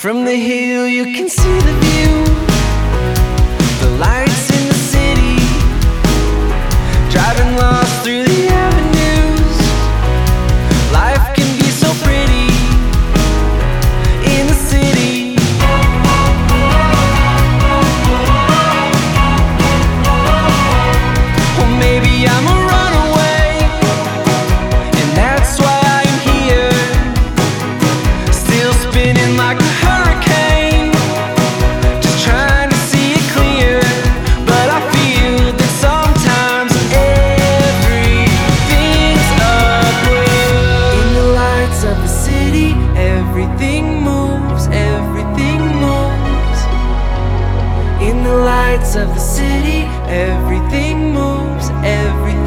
From the hill you can see the view, the lights in the city, driving lost through the avenues. Life can be so pretty in the city. Or maybe I'm a runaway, and that's why I'm here, still spinning like a hurricane, just trying to see it clear. But I feel that sometimes everything's upward. In the lights of the city, everything moves, everything moves. In the lights of the city, everything moves, everything